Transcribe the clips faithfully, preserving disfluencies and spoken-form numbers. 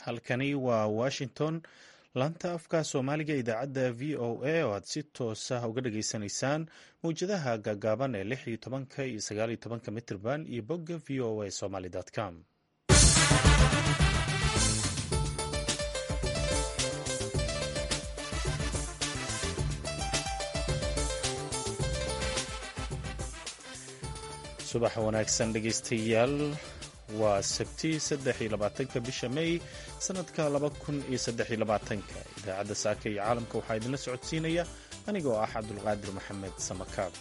halkani waa washington laanta afka soomaaliga idaacadda v o a oo aad si toosa uga dhageysanaysaan mawjadaha gaagaaban ee lix iyo tobanka iyo sagaal iyo tobanka mitirban iyo bogga v o a somaly com. subax wanaagsan dhegeystayaal, waa sabti saddex iyo labaatanka bisha May sanadka laba kun iyo saddex iyo labaatanka. idaacadda saaka iyo caalamka waxaa idinla socodsiinaya anigoo ah cabdulqaadir maxamed samakaab.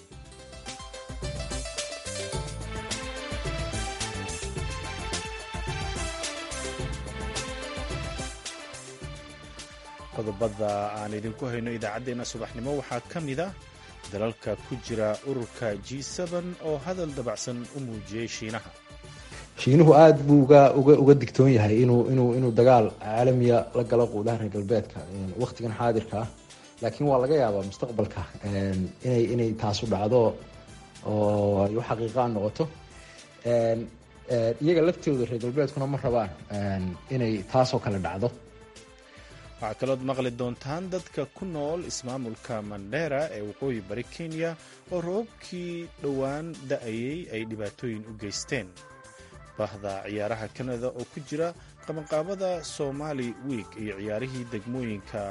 qodobada aan idinku hayno idaacaddeenna subaxnimo waxaa ka mid ah dalalka ku jira ururka G seben oo hadal dabacsan u muujiyey Shiinaha. shiinuhu aada buu uga uga uga digtoon yahay inuu inuu inuu dagaal caalamiya la galo quudaha reer galbeedka waqtigan xaadirka ah, laakiin waa laga yaabaa mustaqbalka inay inay taasu dhacdo oo ay u xaqiiqa noqoto. iyaga laftooda reer galbeedkuna ma rabaan inay taasoo kale dhacdo. waxaa kalood maqli doontaan dadka ku nool ismaamulka Mandera ee waqooyi bari Kenya oo roobkii dhowaan da'ayay ay dhibaatooyin u geysteen. bahda ciyaaraha Canada oo ku jira qabanqaabada Somali Week iyo ciyaarihii degmooyinka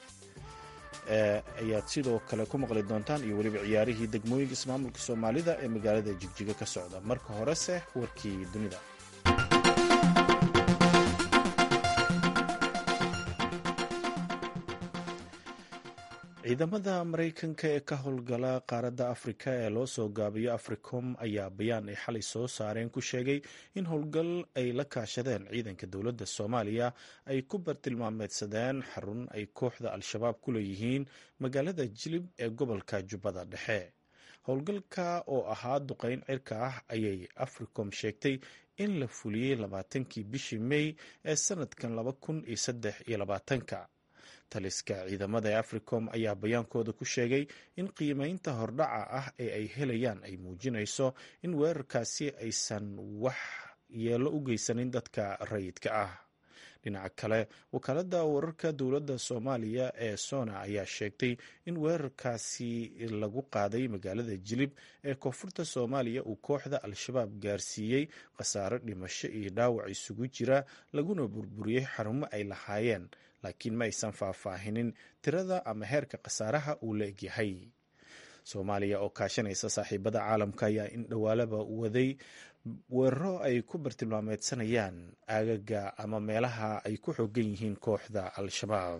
ayaad sidoo kale ku maqli doontaan iyo weliba ciyaarihii degmooyinka ismaamulka Soomaalida ee magaalada Jigjiga ka socda. marka horese warkii dunida. ciidamada Maraykanka ee ka howlgala qaaradda Afrika ee loo soo gaabiyo Africom ayaa bayaan ay xalay soo saareen ku sheegay in howlgal ay la kaashadeen ciidanka dowladda Soomaaliya ay ku bartilmaameedsadeen xarun ay kooxda Al-shabaab ku leeyihiin magaalada Jilib ee gobolka Jubbada Dhexe. howlgalka oo ahaa duqeyn cirka ah ayay Africom sheegtay in la fuliyey labaatankii bishii May ee sanadkan laba kun iyo saddex iyo labaatanka. taliska ciidamada ee Africom ayaa bayaankooda ku sheegay in qiimeynta hordhaca ah ee ay helayaan ay muujinayso in weerarkaasi aysan wax yeelo u geysanin dadka rayidka ah. dhinaca kale, wakaaladda wararka dowladda Soomaaliya ee Sona ayaa sheegtay in weerarkaasi lagu qaaday magaalada Jilib ee koonfurta Soomaaliya uu kooxda Al-shabaab gaarsiiyey khasaare dhimasho iyo dhaawac isugu jira, laguna burburiyey xarumo ay lahaayeen, laakiin ma aysan faahfaahinin tirada ama heerka khasaaraha uu la egyahay. Soomaaliya oo kaashanaysa saaxiibada caalamka ayaa in dhowaalaba waday weeraro ay ku bartilmaameedsanayaan aagaga ama meelaha ay ku xoogan yihiin kooxda Al-shabaab.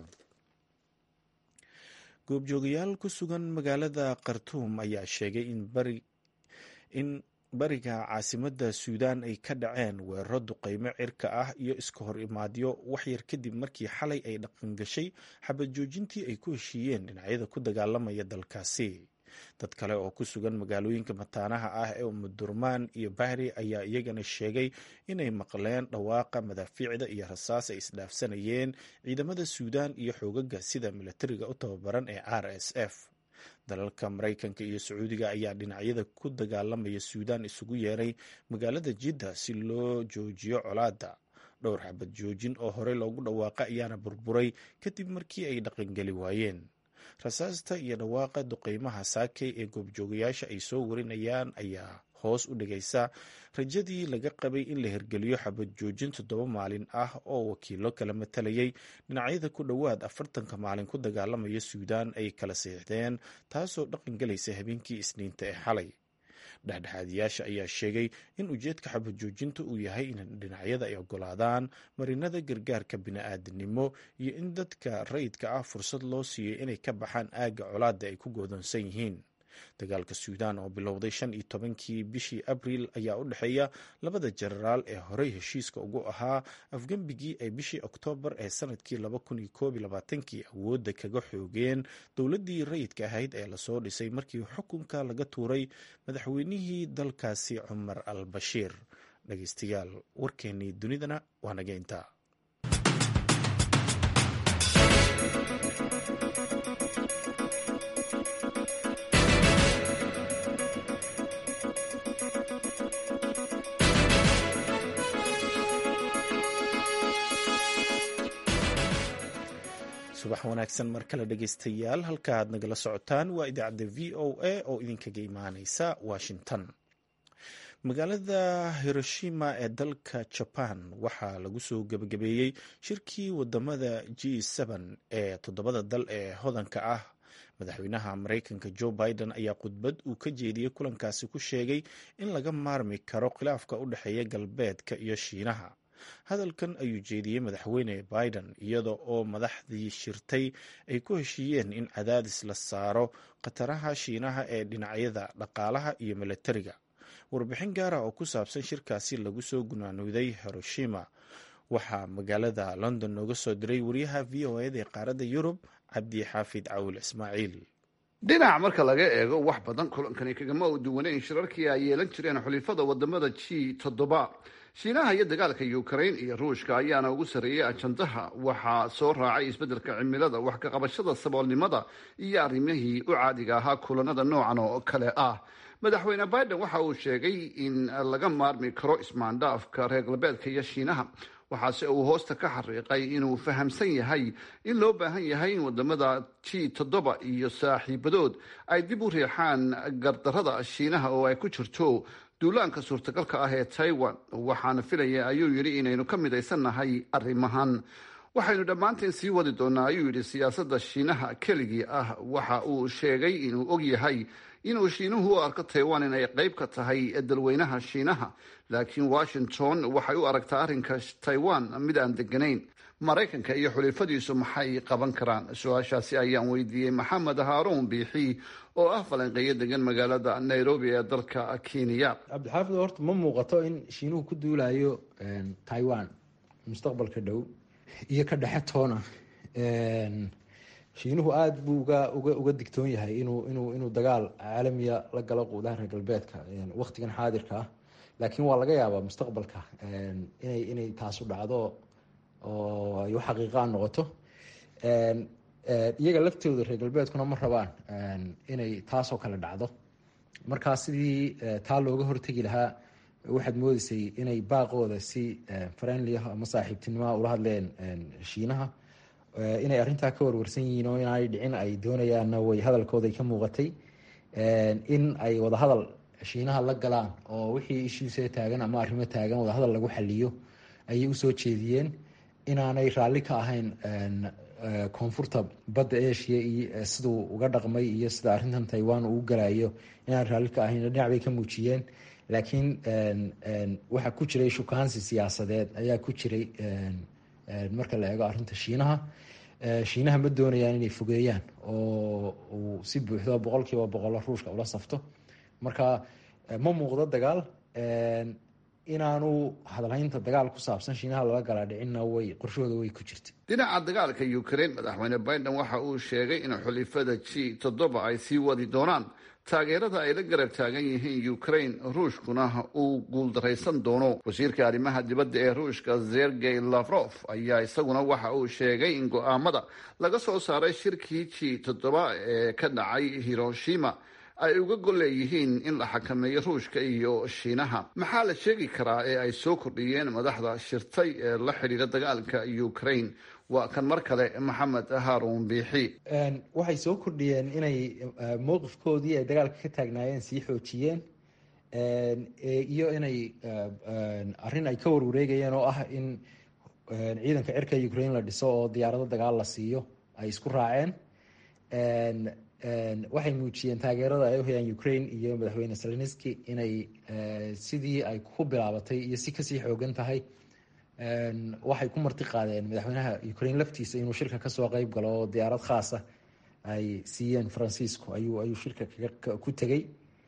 goobjoogayaal ku sugan magaalada Khartoum ayaa sheegay in bari in bariga caasimadda Suudaan ay ka dhaceen weeraro duqeymo cirka ah iyo iska hor imaadyo waxyar kadib markii xalay ay dhaqan gashay xabad joojintii ay ku heshiiyeen dhinacyada ku dagaalamaya dalkaasi. dad kale oo ku sugan magaalooyinka mataanaha ah ee Umudurmaan iyo Bahri ayaa iyagana sheegay inay maqleen dhawaaqa madaafiicda iyo rasaas ay isdhaafsanayeen ciidamada Suudaan iyo xoogaga sida militariga u tababaran ee R S F. dalalka Maraykanka iyo Sacuudiga ayaa dhinacyada ku dagaalamaya Suudaan isugu yeeray magaalada Jidda si loo joojiyo colaadda. dhowr xabad joojin oo horey loogu dhawaaqa ayaana burburay kadib markii ay dhaqangeli waayeen. rasaasta iyo dhawaaqa duqeymaha saakay ee goobjoogayaasha ay soo warinayaan ayaa hoos u dhigaysa rajadii laga qabay in la hirgeliyo xabad joojin toddoba maalin ah oo wakiilo kala matalayay dhinacyada ku dhowaad afartanka maalin ku dagaalamaya Suudaan ay kala seexdeen, taasoo dhaqan galaysa habeenkii Isniinta ee xalay. dhexdhexaadiyaasha ayaa sheegay in ujeedka xabad joojinta uu yahay in dhinacyada ay ogolaadaan marinada gargaarka bini'aadanimo iyo in dadka rayidka ah fursad loo siiyey inay ka baxaan aagga colaadda ay ku go'doonsan yihiin. dagaalka Suudaan oo bilowday shan iyo tobankii bishii Abriil ayaa u dhexeeya labada jenaraal ee horey heshiiska ugu ahaa afgembigii ay bishii Oktoobar ee sanadkii laba kun iyo koob iyo labaatankii awoodda kaga xoogeen dowladdii rayidka ahayd ee lasoo dhisay markii xukunka laga tuuray madaxweynihii dalkaasi Cumar al-Bashiir. dhegeystayaal, warkeennii dunidana waa naga intaa. subax wanaagsan mar kale dhegaystayaal, halka aad nagala socotaan waa idaacadda v o a oo idinkaga imaaneysa washington. magaalada hiroshima ee dalka jaban waxaa lagu soo gebagabeeyey shirkii wadamada g ee toddobada dal ee hodanka ah. madaxweynaha mareykanka joe biden ayaa khudbad uu ka jeediyey kulankaasi ku sheegay in laga maarmi karo khilaafka u dhexeeya galbeedka iyo shiinaha. hadalkan ayuu jeediyey madaxweyne biden iyada oo madaxdii shirtay ay ku heshiiyeen in cadaadis la saaro khataraha shiinaha ee dhinacyada dhaqaalaha iyo milatariga. warbixin gaara oo ku saabsan shirkaasi lagu soo gunaanooday hiroshima waxaa magaalada london nooga soo diray wariyaha v o eda ee qaaradda yurub cabdi xaafid cawil ismaaciil. dhinac marka laga eego wax badan kulankani kagama duwaneyn shirarkii ay yeelan jireen xulifada wadamada g toddoba. shiinaha iyo dagaalka ukraine iyo ruushka ayaana ugu sarreeyay ajandaha. waxaa soo raacay isbeddelka cimilada, wax ka qabashada saboolnimada iyo arrimihii u caadiga ahaa kulanada noocan oo kale ah. madaxweyne biden waxa uu sheegay in laga maarmi karo ismaandhaafka reer galbeedka iyo shiinaha. waxaase uu hoosta ka xariiqay inuu fahamsan yahay in loo baahan yahay in wadamada g toddoba iyo saaxiibadood ay dib u riixaan gardarada shiinaha oo ay ku jirto duulaanka suurtagalka ah ee taiwan. waxaana filaya ayuu yidhi inaynu ka midaysannahay arrimahan. waxaynu dhammaanteen sii wadi doonaa ayuu yidhi siyaasadda shiinaha keligii ah. waxa uu sheegay inuu og yahay inuu shiinuhu u arko taiwan inay qayb ka tahay dalweynaha shiinaha, laakiin washington waxay u aragtaa arrinka taiwan mid aan deganayn. maraykanka iyo xulifadiisu maxay qaban karaan? su-aashaasi ayaan weydiiyey maxamed haaruun biixi oo ah falanqeeyo degan magaalada nairobi ee dalka kenya. cabdixaafid, horta ma muuqato in shiinuhu ku duulayo taiwan mustaqbalka dhow iyo ka dhexe toona. shiinuhu aada buu uga uga uga digtoon yahay inuu inuu inuu dagaal caalamiya la galo quudaha reer galbeedka waqtigan xaadirka ah, laakiin waa laga yaabaa mustaqbalka inay inay taasu dhacdo oo ay u xaqiiqaa noqoto. iyaga laftooda reer galbeedkuna ma rabaan inay taasoo kale dhacdo. markaa sidii taa looga hortegi lahaa waxaad moodeysay inay baaqooda si friendly ama saaxiibtinimoa ula hadleen shiinaha. inay arrintaa ka warwarsan yihiin oo inaanay dhicin ay doonayaanna way hadalkooday ka muuqatay. in ay wadahadal shiinaha la galaan oo wixii ishiisa taagan ama arrimo taagan wadahadal lagu xaliyo ayay usoo jeediyeen. inaanay raalli ka ahayn koonfurta badda asia iyo siduu uga dhaqmay iyo sida arrintan taiwan uu galayo inaan raalli ka ahayn dhinac bay ka muujiyeen. laakiin waxaa ku jiray shukaansi siyaasadeed ayaa ku jiray marka la eego arrinta shiinaha. shiinaha ma doonayaan inay fogeeyaan oo uu si buuxdo boqol kiiba boqolo ruushka ula safto. marka ma muuqdo dagaal. inaanu hadalhaynta dagaal ku saabsan shiinaha lala galaa dhicinna way qorshahooda way ku jirta. dhinaca dagaalka ukraine, madaxweyne biden waxa uu sheegay in xulifada g toddoba ay sii wadi doonaan taageerada ay la garab taagan yihiin ukraine, ruushkuna uu guuldaraysan doono. wasiirka arrimaha dibadda ee ruushka sergey lavrov ayaa isaguna waxa uu sheegay in go-aamada laga soo saaray shirkii g toddoba ee ka dhacay hiroshima ay uga gol leeyihiin in la xakameeyo ruushka iyo shiinaha. maxaa la sheegi karaa ee ay soo kordhiyeen madaxda shirtay ee la xidhiira dagaalka ukraine? waa kan mar kale maxamed haaruun biixi. waxay soo kordhiyeen inay mowqifkoodii ay dagaalka ka taagnaayeen sii xoojiyeen, iyo inay arrin ay ka warwareegayeen oo ah in ciidanka cirka ukraine la dhiso oo diyaarado dagaal la siiyo ay isku raaceen. waxay muujiyeen taageerada ay u hayaan ukraine iyo madaxweyne zelenski inay sidii ay ku bilaabatay iyo si kasii xoogan tahay. waxay ku marti qaadeen madaxweynaha ukraine laftiisa inuu shirka kasoo qeyb galo oo diyaarad khaasa ay siiyeen francisco ayuu ayuu shirka ku tegey.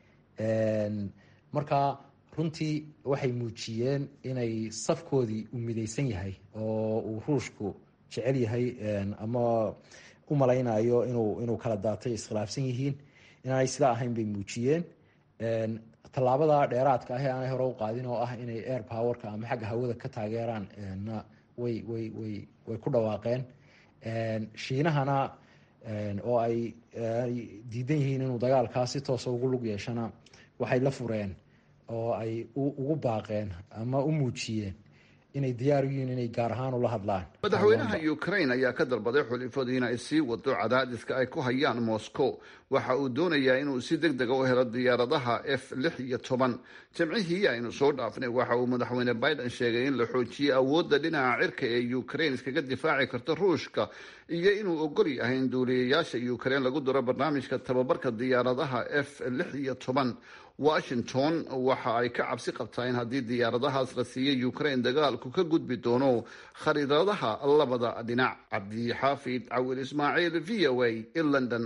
marka runtii waxay muujiyeen inay safkoodii u midaysan yahay oo uu ruushku jecel yahay ama u malaynayo inuu inuu kala daatay iskhilaafsan yihiin. inaanay sidaa ahayn bay muujiyeen. tallaabada dheeraadka ah ee aanay hore u qaadin oo ah inay air powerka ama xagga hawada ka taageeraan na way way way way ku dhawaaqeen. shiinahana oo ay diidan yihiin inuu dagaalkaa si toosa ugu lug yeeshana waxay la fureen oo ay ugu baaqeen ama u muujiyeen inay diyaar u yihiin inay gaar ahaan ula hadlaan. madaxweynaha Ukraine ayaa ka dalbaday xulifadu inay sii wado cadaadiska ay ku hayaan Moscow. waxa uu doonayaa inuu si degdeg ah u helo diyaaradaha F lix iyo toban. Jimcihii aynu soo dhaafnay waxa uu madaxweyne Biden sheegay in la xoojiyo awoodda dhinaca cirka ee Ukraine iskaga difaaci karta Ruushka iyo inuu ogol yahay in duuliyayaasha Ukraine lagu daro barnaamijka tababarka diyaaradaha F lix iyo toban. Washington waxa ay ka cabsi qabtaa in haddii diyaaradahaas la siiyay Ukraine dagaalku ka gudbi doono khariidadaha labada dhinac. Cabdi Xaafid Cawil Ismaaciil, V O A in London.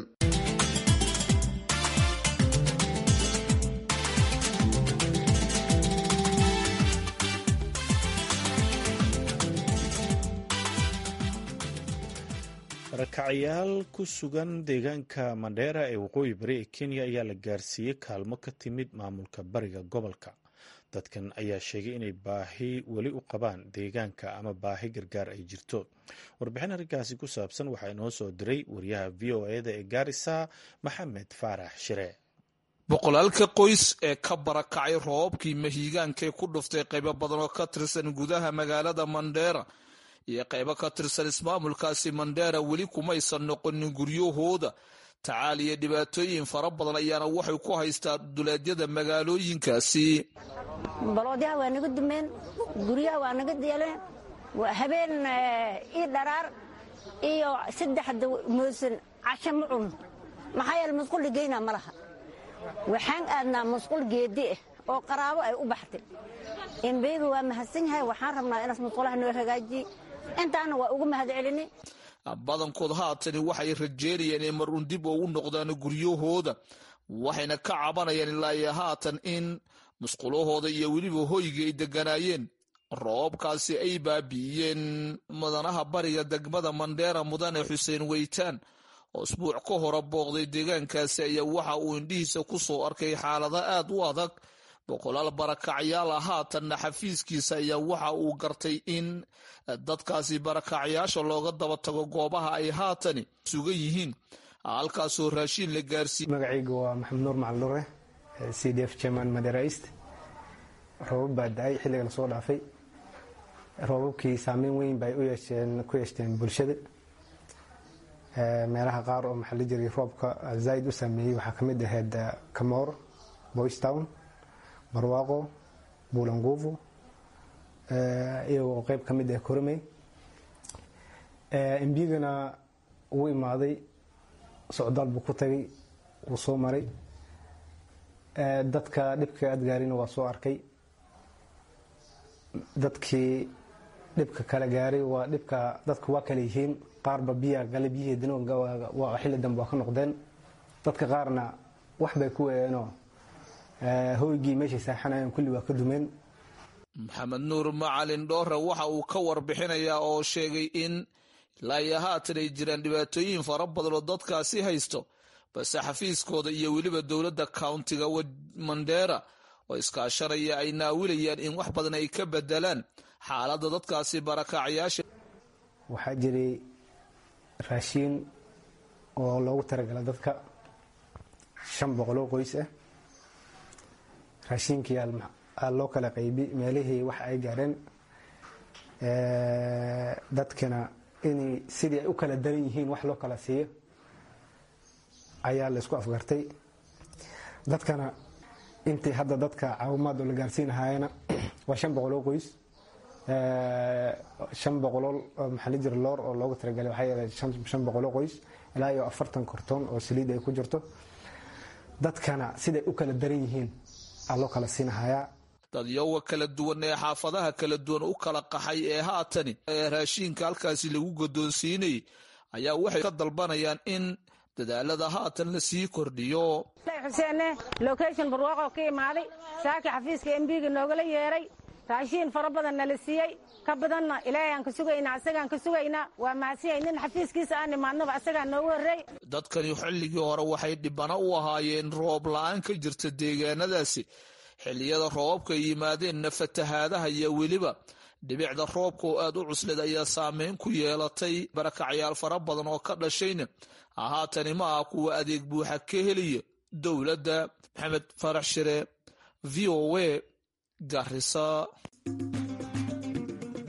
rakacayaal ku sugan deegaanka Mandera ee waqooyi bari ee Kenya ayaa la gaarsiiyey kaalmo ka timid maamulka bariga gobolka. dadkan ayaa sheegay inay baahi weli u qabaan deegaanka ama baahi gargaar ay jirto. warbixin arrinkaasi ku saabsan waxaa inoo soo diray wariyaha v o e da ee Gaarisa Maxamed Faarax Shire. boqolaalka qoys ee ka barakacay roobkii mahiigaanka ee ku dhuftay qaybo badan oo ka tirsan gudaha magaalada Mandera iyo qaybo ka tirsan ismaamulkaasi Mandera weli kumaysan noqonin guryahooda. tacaal iyo dhibaatooyin fara badan ayaana waxay ku haystaa duleedyada magaalooyinkaasi. baloodyaha waa naga dumeen, guryaha waa naga deeleen, habeen ii dharaar iyo saddexda moosan casho ma cun. maxaa yeele musqul ligeyna ma laha. waxaan aadnaa musqul geedi ah oo qaraabo ay u baxtay. embeegu waa mahadsan yahay, waxaan rabnaa inaas musqulaha noo hagaajiye. intaana waa ugu mahad celinay. badankood haatani waxay rajeynayeen in mar un dib ugu noqdaan guryahooda, waxayna ka cabanayaan ilaa iyo haatan in musqulahooda iyo weliba hoyga ay deganaayeen roobkaasi ay baabi'iyeen. mudanaha bariga degmada Mandera mudane Xuseen Weytaan oo isbuuc ka hore booqday deegaankaasi ayaa waxa uu indhihiisa ku soo arkay xaalado aad u adag. boqolaal barakacyaal ah haatanna xafiiskiisa ayaa waxa uu gartay in dadkaasi barakacyaasha looga daba tago goobaha ay haatani sugan yihiin, halkaasoo raashiin la gaarsiiyey. magacayga waa maxamed nuur macalin nure, C D F chairman Mandera East. roobab baa da-ay xilliga lasoo dhaafay. roobabkii saameyn weyn bay u yeesheen ku yeeshteen bulshada. meelaha qaar oo maxaa la jiray roobka zaaid u saameeyey waxaa kamid ahayd Kamoor, Boys Town, Barwaaqo, Buulanguufu, iyagoo qayb ka mid ah Koromey. embigana wuu imaaday, socdaal buu ku tagay, wuu soo maray. dadka dhibka adgaarina waa soo arkay. dadkii dhibka kala gaaray waa dhibka dadka waa kala yihiin. qaarba biyaa gale, biyihii dinoga waa xilli dambe waa ka noqdeen. dadka qaarna wax bay ku weeyeenoo hoygii meeshay saaxanayeen kulli waa ka dumeen. maxamed nuur macalin dhoore waxa uu ka warbixinayaa oo sheegay in ilaa iyo haatan ay jiraan dhibaatooyin fara badan oo dadkaasi haysto, balse xafiiskooda iyo weliba dowladda countiga Mandera oo iskaashanaya ay naawilayaan in wax badan ay ka bedelaan xaaladda dadkaasi barakacyaasha. waxaa jiray raashiin oo loogu talagalay dadka shan boqol oo qoys ah. raashinkii aa loo kala qaybi meelihii wax ay gaareen. dadkana inay sidii ay u kala daran yihiin wax loo kala siiyo ayaa la isku afgartay. dadkana intii hadda dadka caawimaad oo la gaarsiinahaayana waa shan boqol oo qoys. shan boqol maxaa la jira loor oo loogu talagalay waxaa yeelay shan boqol oo qoys ilaa iyo afartan kartoon oo saliid ay ku jirto. dadkana siday u kala daran yihiin aa loo kala siinahayaa. dadyowa kala duwan ee xaafadaha kala duwan u kala qaxay ee haatani ee raashiinka halkaasi lagu godoonsiinayay ayaa waxay ka dalbanayaan in dadaalada haatan la sii kordhiyo. xuseene location barwaaqo ka imaaday, saaki xafiiska embiga noogala yeeray, raashiin fara badan nala siiyey, ka badanna ilaahay aan ka sugaynaa, asagaan ka sugaynaa. waa mahadsiiyay nin xafiiskiisa aan imaadnaba asagaa noogu horreey. dadkani xilligii hore waxay dhibano u ahaayeen roob la-aan ka jirta deegaanadaasi. xilliyada roobabka ay yimaadeenna fatahaadaha iyo weliba dhibicda roobka oo aad u cuslid ayaa saameyn ku yeelatay barakacyaal fara badan oo ka dhashayna haatani ma aha kuwa adeeg buuxa ka helaya dowladda. maxamed farax shire, V O A, Garissa.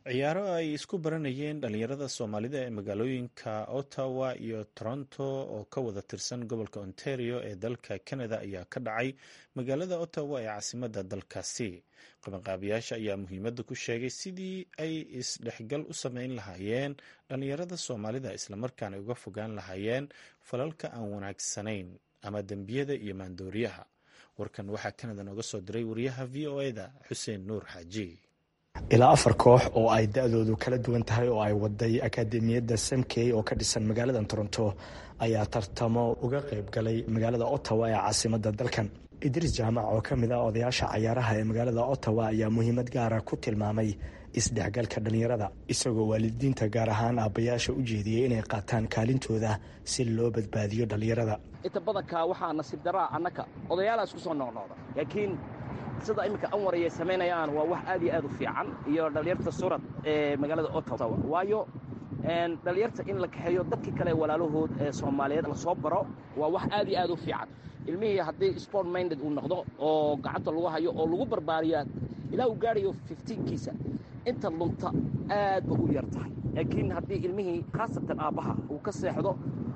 ciyaaro ay isku baranayeen dhalinyarada soomaalida ee magaalooyinka Ottawa iyo Toronto oo ka wada tirsan gobolka Ontario ee dalka Canada ayaa ka dhacay magaalada Ottawa ee caasimadda dalkaasi. qabanqaabiyaasha ayaa muhiimadda ku sheegay sidii ay isdhexgal u sameyn lahaayeen dhalinyarada soomaalida islamarkaana uga fogaan lahaayeen falalka aan wanaagsanayn ama dembiyada iyo maandooriyaha. warkan waxaa Canada nooga soo diray wariyaha V O A da Xuseen Nuur Xaaji. ilaa afar koox oo ay da-doodu kala duwan tahay oo ay waday akaademiyadda Samkey oo ka dhisan magaalada Toronto ayaa tartamo uga qayb galay magaalada Ottawa ee caasimadda dalkan. Idris Jaamac oo ka mid ah odayaasha cayaaraha ee magaalada Ottawa ayaa muhiimad gaara ku tilmaamay isdhexgalka dhalinyarada, isagoo waalidiinta gaar ahaan aabbayaasha u jeediyey inay qaataan kaalintooda si loo badbaadiyo dhalinyarada. inta badanka waxaa nasiib daraa annaka odayaalaas ku soo noqnoqda, laakiin sida iminka anwar ay samaynayaan waa wax aad iyo aad u fiican, iyo dhalinyarta surad ee magaalada Ottawa, waayo dhalinyarta in la kaxeeyo dadkii kale walaalahood ee Soomaaliyeed la soo baro waa wax aad iyo aad u fiican. ilmihii haddii sport minded uu noqdo oo gacanta lagu hayo oo lagu barbaariyaa ilaa uu gaarayo fiftiinkiisa, inta lunta aad ba u yar tahay. laakiin haddii ilmihii khaasatan aabbaha uu ka seexdo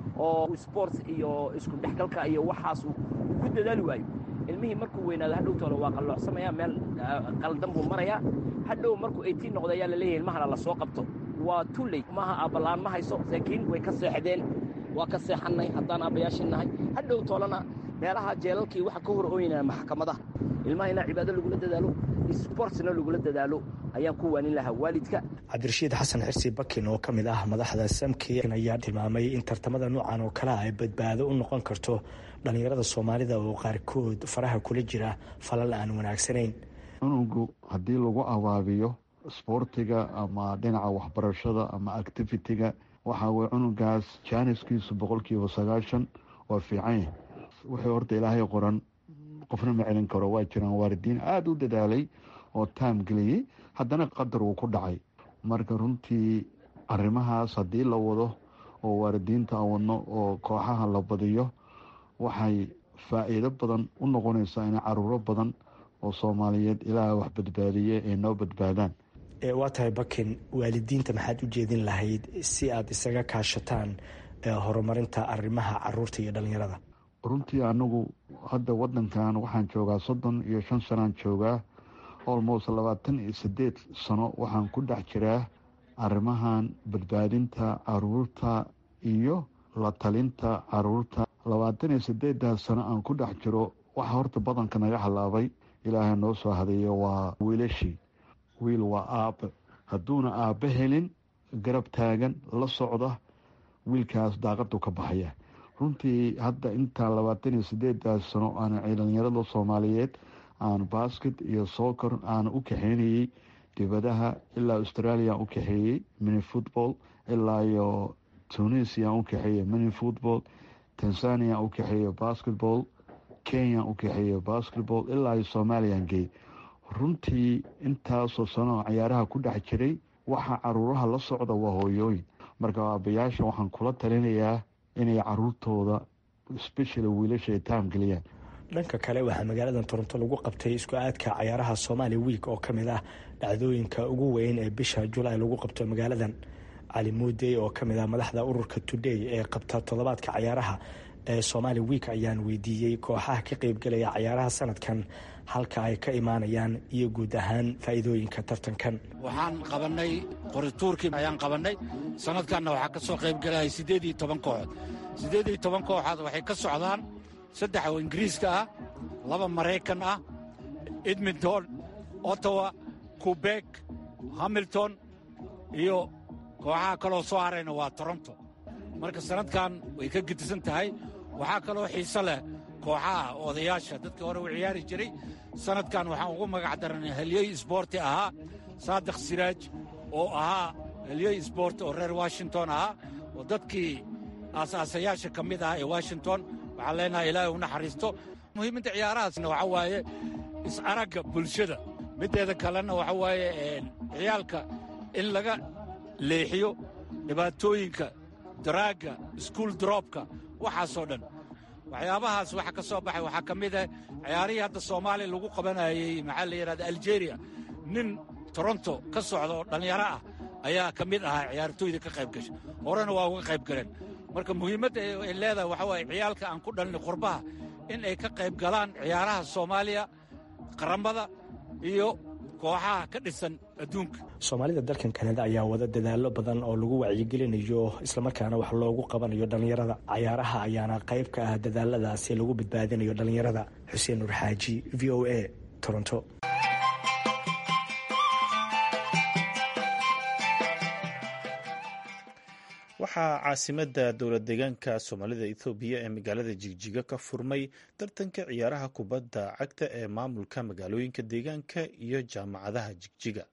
oo sport iyo isku dhexgalka iyo waxaas uu ku dadaali waayo, ilmihii markuu weynaado hadhow toole waa qalloocsamaya, meel qaldan buu marayaa. hadhow markuu eighteen noqdo ayaa la leeyahay ilmahana la soo qabto. waa too late, maaha aabbalaan ma hayso, laakiin way ka seexdeen, waa ka seexannay haddaan aabbayaashin nahay. hadhow toolena meelaha jeelalkii waxa ka hor ooynaya maxkamadaha. ilmaha inaa cibaado lagula dadaalo, sportsna lagula dadaalo ayaan ku waanin lahaa waalidka. cabdirashiid xasan xirsi bakin oo ka mid ah madaxda Samkey ayaa tilmaamay in tartamada noocan oo kale ay badbaado u noqon karto dhalinyarada Soomaalida oo qaarkood faraha kula jira falal aan wanaagsanayn. cunugu haddii lagu abaabiyo sportiga ama dhinaca waxbarashada ama activity-ga, waxa weye cunugaas jaaniskiisu boqolkiiba sagaashan waa fiican yahay. wuxuu horta ilaahay qoran qofna ma celin karo. waa jiraan waalidiin aada u dadaalay oo taam geliyey, haddana qadar uu ku dhacay. marka runtii arrimahaas haddii la wado oo waalidiinta aan wadno oo kooxaha la badiyo, waxay faa'iido badan u noqonaysaa in caruuro badan oo Soomaaliyeed ilaaha wax badbaadiye ay noo badbaadaan. waa tahay bakin, waalidiinta maxaad u jeedin lahayd si aad isaga kaashataan horumarinta arrimaha caruurta iyo dhalinyarada? runtii anagu hadda wadankan waxaan joogaa soddon iyo shan sanaan joogaa, almost labaatan iyo sideed sano waxaan ku dhex jiraa arrimahan badbaadinta caruurta iyo la talinta caruurta. labaatan iyo sideedaas sano aan ku dhex jiro, waxa horta badanka naga halaabay ilaahay noo soo hadeeyo waa wiilashii. wiil waa aabbe, hadduuna aabbe helin garab taagan la socda, wiilkaas daaqadu ka baxaya. runtii hadda intaan labaatan iyo sideedaas sano aan dhalinyarada Soomaaliyeed aan basket iyo soccer aan u kaxeynayey dibadaha, ilaa Australia u kaxeeyey mini football, ilaa iyo Tunisia u kaxeeyey mini football, Tanzania u kaxeeyey basketball, Kenya u kaxeeyey basketball, ilaa iyo Somalian gay. runtii intaasoo sano ciyaaraha ku dhex jiray, waxa caruuraha la socda waa hooyooyin. marka aabbayaasha waxaan kula talinayaa inay caruurtooda especially wiilasha ay taam geliyaan. dhanka kale waxaa magaalada Toronto lagu qabtay isku aadka cayaaraha Somali Week oo ka mid ah dhacdooyinka ugu weyn ee bisha July lagu qabto magaaladan. Cali Muudey oo ka mid ah madaxda ururka Today ee qabta toddobaadka cayaaraha ee Somali Week ayaan weydiiyey kooxaha ka qayb galaya cayaaraha sanadkan halka ay ka imaanayaan iyo guud ahaan faa'iidooyinka tartankan. waxaan qabanay qorituurkii ayaan qabanay sanadkanna waxaa ka soo qayb galaya siddeed iyo toban kooxood. siddeed iyo toban kooxood waxay ka socdaan saddex oo Ingiriiska ah, laba Maraykan ah, Edmonton, Ottawa, Quebec, Hamilton, iyo kooxaha kaloo soo harayna waa Toronto. marka sanadkan way ka gedisan tahay. waxaa kaloo xiiso leh kooxaha odayaasha dadkii hore u ciyaari jiray. sanadkan waxaan ugu magac daranay halyey isboorti ahaa saadiq siraaj oo ahaa halyey isboorti oo reer Washington ahaa, oo dadkii aasaasayaasha ka mid ah ee Washington. waxaan leenahay ilaahay u naxariisto. muhiimadda ciyaarahaasna waxaa waaye is-aragga bulshada. middeeda kalena waxaa waaye ciyaalka in laga leexiyo dhibaatooyinka daraagga, iskuul droobka, waxaasoo dhan. waxyaabahaas waxa ka soo baxay waxaa ka mid ah ciyaarihii hadda Soomaaliya lagu qabanayey maxaa la yidhahda Algeria. nin toronto ka socda oo dhallinyaro ah ayaa ka mid ahaa ciyaartooyda ka qayb gasha horena waa uga qayb galeen marka muhiimadda ay leedahay waxaa waaye ciyaalka aan ku dhalinay qurbaha in ay ka qayb galaan ciyaaraha soomaaliya qaramada iyo kooxaha ka dhisan adduunka soomaalida dalkan kanada ayaa wada dadaallo badan oo lagu wacyigelinayo islamarkaana wax loogu qabanayo dhallinyarada cayaaraha ayaana qayb ka ah dadaaladaasi lagu badbaadinayo dhallinyarada xuseen nur xaaji v o a toronto waxaa caasimadda dowlad deegaanka soomaalida ethoobiya ee magaalada jigjiga ka furmay tartanka ciyaaraha kubadda cagta ee maamulka magaalooyinka deegaanka iyo jaamacadaha jigjiga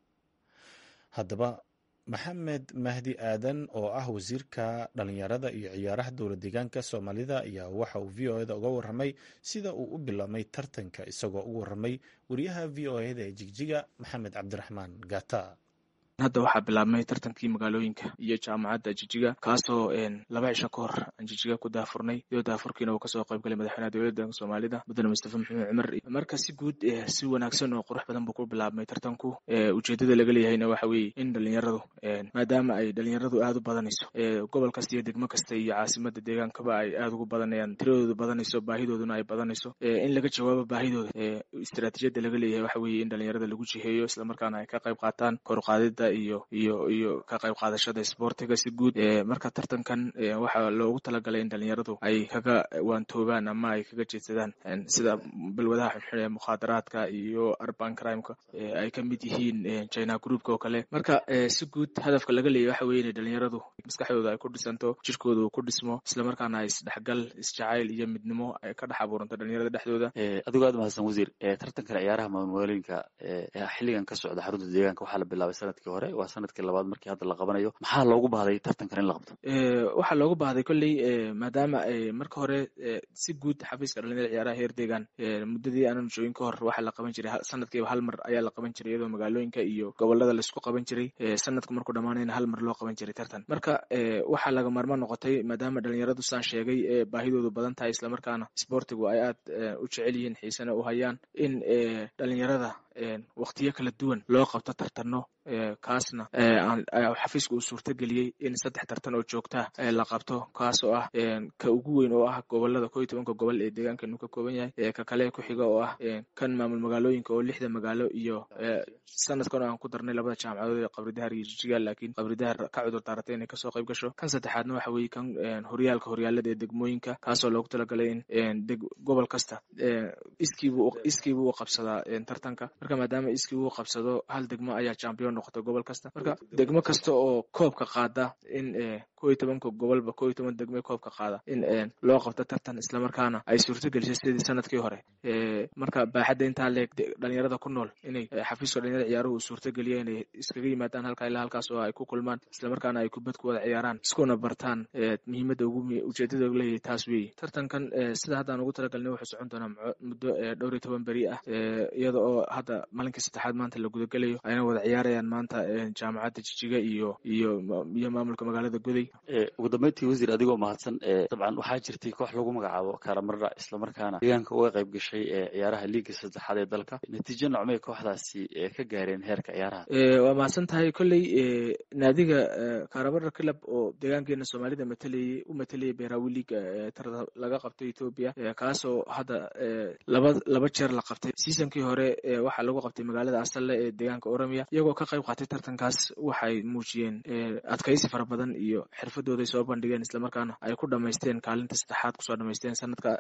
haddaba maxamed mahdi aadan oo ah wasiirka dhalinyarada iyo ciyaaraha dowlad deegaanka soomaalida ayaa waxa uu v o eda uga waramay sida uu u bilaabmay tartanka isagoo ugu waramay wariyaha v o eda ee jigjiga maxamed cabdiraxmaan gata hadda waxaa bilaabmay tartankii magaalooyinka iyo jaamacadda jijiga kaasoo laba cisho ka hor aan jijiga ku daafurnay iyo daafurkiina uu kasoo qayb galay madaxweynaha dowladda soomaalida mudane mustafa maxamed cumar marka si guud si wanaagsan oo qurux badan buu ku bilaabmay tartanku ujeedada laga leeyahayna waxa weeye in dhalinyaradu maadaama ay dhalinyaradu aad u badanayso gobol kasta iyo degmo kasta iyo caasimadda deegaankaba ay aad ugu badanayaan tiradoodu badanayso baahidooduna ay badanayso in laga jawaabo baahidooda istiraatiijiyadda laga leeyahay waxa weeye in dhalinyarada lagu jiheeyo islamarkaana ay ka qayb qaataan kor u qaadida iyo iyo iyo ka qayb qaadashada isboortiga si guud marka tartankan waxaa loogu talagalay in dhalinyaradu ay kaga waantoobaan ama ay kaga jeedsadaan sida balwadaha xunxun ee mukhaadaraadka iyo urban crimeka ay ka mid yihiin china groupka oo kale marka si guud hadafka laga leeyahy waxa weye inay dhalinyaradu maskaxdooda ay ku dhisanto jirkooda uu ku dhismo islamarkaana ay isdhexgal isjacayl iyo midnimo ay ka dhex abuuranto dhalinyarada dhexdooda adigoo aad mahadsan wasiir tartankan ciyaaraha magaalooyinka xilligan ka socda xarunta deegaanka waxaa la bilaabay sanadkii hore waa sanadkii labaad markii hadda la qabanayo maxaa loogu baahday tartankan in la qabto waxaa loogu baahday kolley maadaama marka hore si guud xafiiska dhalinyarada ciyaaraha heer deegaan muddadii aanan joogin ka hor waxaa la qaban jiray sanadkiiba hal mar ayaa la qaban jiray iyadoo magaalooyinka iyo gobolada laisku qaban jiray sanadku markuu dhamaanayna hal mar loo qaban jiray tartan marka waxaa laga maarmaan noqotay maadaama dhalinyaradu saan sheegay baahidoodu badan tahay islamarkaana isboortigu ay aad u jecel yihiin xiisana u hayaan in dhalinyarada waqtiyo kala duwan loo qabto tartano kaasna xafiisku uu suurta geliyey in saddex tartan oo joogta la qabto kaas oo ah ka ugu weyn oo ah gobolada ko iyo tobanka gobol ee deegaankeenu ka kooban yahay ka kale ku xiga oo ah kan maamul magaalooyinka oo lixda magaalo iyo sanadkan aan ku darnay labada jaamacadood ee qabridahar iyo jijiga laakiin qabridahar ka cudur daaratay inay kasoo qayb gasho kan saddexaadna waxa weeye kan horyaalka horyaalada ee degmooyinka kaasoo loogu talagalay in gobol kasta iskiibu iskiibu u qabsadaa tartanka marka maadaama iskii uu qabsado hal degmo ayaa champion noqota gobol kasta marka degmo kasta oo koobka qaada in ko iyo tobanka gobolba ko iyo toban degme koobka qaada in loo qabto tartan islamarkaana ay suurto gelisay sidii sanadkii hore marka baaxadda intaa leeg dhalinyarada ku nool inay xafiiska dhalinyarada ciyaaruhu uu suurto geliya inay iskaga yimaadaan halkaa ilaa halkaas oo ay ku kulmaan islamarkaana ay kubad ku wada ciyaaraan iskuna bartaan muhiimadda ugu ujeedada ugu leeyahay taas weeye tartankan sida haddaan ugu talagalnay wuxuu socon doonaa muddo dhowr iyo toban beri ah iyada oo hadda malinkii saddexaad maanta la gudagelayo ayna wada ciyaarayaan maanta jaamacadda jijiga iyo iyo iyo maamulka magaalada goday ugu dambeyntii wasiir adigoo mahadsan dabcan waxaa jirtay koox lagu magacaabo kaaramarra islamarkaana deegaanka uga qayb gashay ciyaaraha liiga saddexaad ee dalka natiijo nocmay kooxdaasi ka gaareen heerka ciyaaraha waa mahadsan tahay kolley naadiga kaaramarra club oo deegaankeena soomaalida matalayay u matalayay beerawi liiga tarada laga qabtay etoobiya kaasoo hadda laba laba jeer la qabtay seasonkii hore waxaa lagu qabtay magaalada asalle ee deegaanka oromia iyagoo ka qayb qaatay tartankaas waxay muujiyeen adkaysi fara badan iyo xirfadooday soo bandhigeen islamarkaana ay ku dhamaysteen kaalinta saddexaad kusoo dhamaysteen sanadka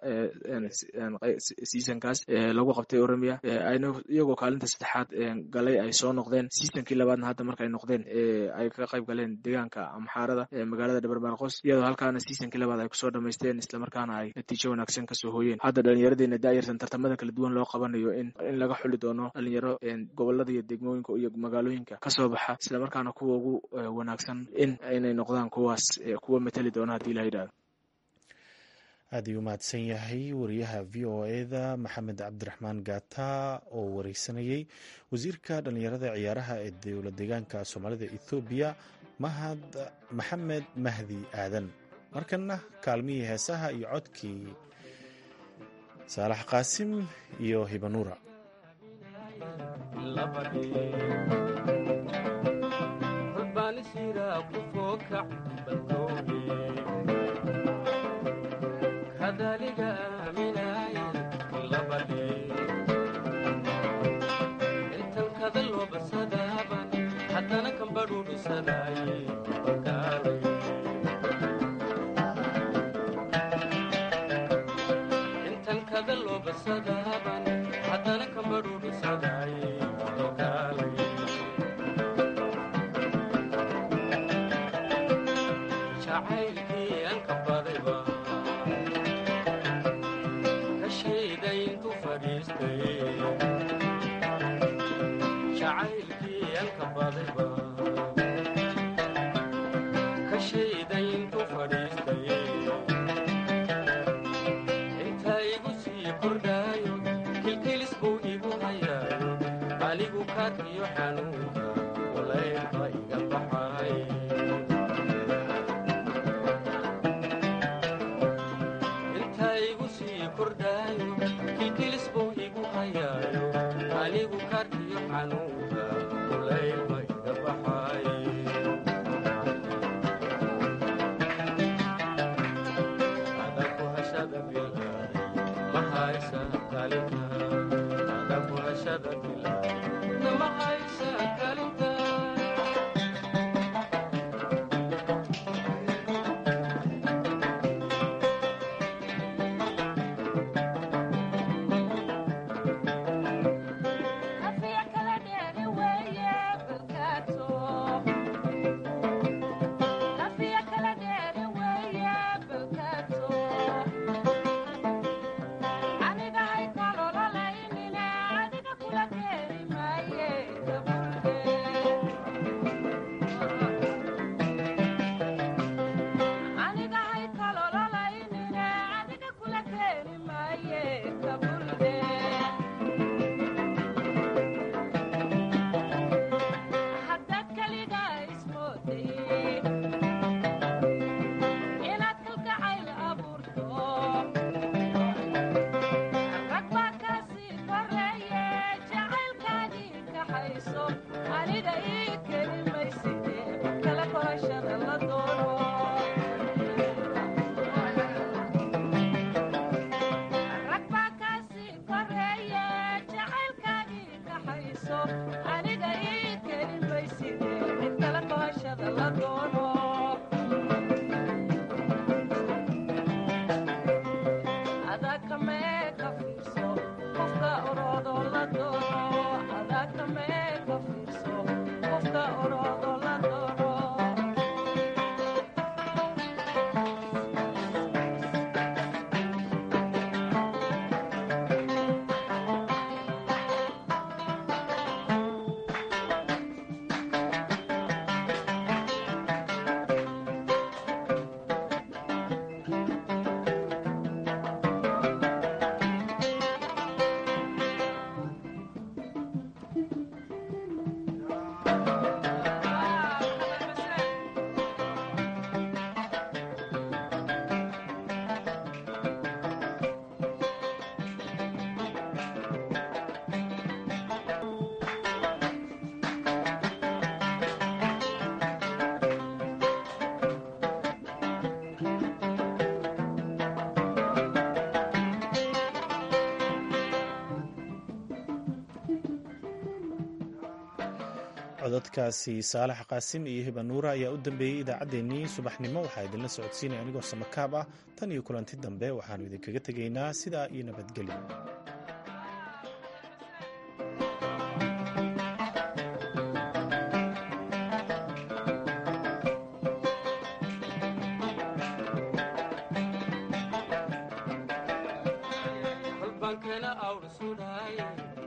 seasonkaas lagu qabtay oromia ayna iyagoo kaalinta saddexaad galay ay soo noqdeen seasonkii labaadna hadda markay noqdeen ay ka qayb galeen deegaanka amxaarada magaalada dhabarbaarqos iyadoo halkaana seasonkii labaad ay kusoo dhamaysteen islamarkaana ay natiijo wanaagsan kasoo hooyeen hadda dhalinyaradeenna daayartan tartamada kala duwan loo qabanayo in in laga xuli doono dhalinyaro gobolada iyo degmooyinka iyo magaalooyinka kasoo baxa islamarkaana kuwa ugu wanaagsan in inay noqdaan kuwaas kuwa matali doona haddii la yidhahdo aad ayuu mahadsan yahay wariyaha v o eda maxamed cabdiraxmaan gata oo wareysanayay wasiirka dhalinyarada ciyaaraha ee dowlad deegaanka soomaalida ethoobiya mahad maxamed mahdi aadan markana kaalmihii heesaha iyo codkii saalax qaasim iyo hibanuura codadkaasi saalax qaasim iyo hibanuura ayaa u dambeeyey idaacaddeenii subaxnimo waxaa idinla socodsiinaya anigoo samakaab ah tan iyo kulanti dambe waxaannu idinkaga tegaynaa sidaa iyo nabadgelyo. Bankana out of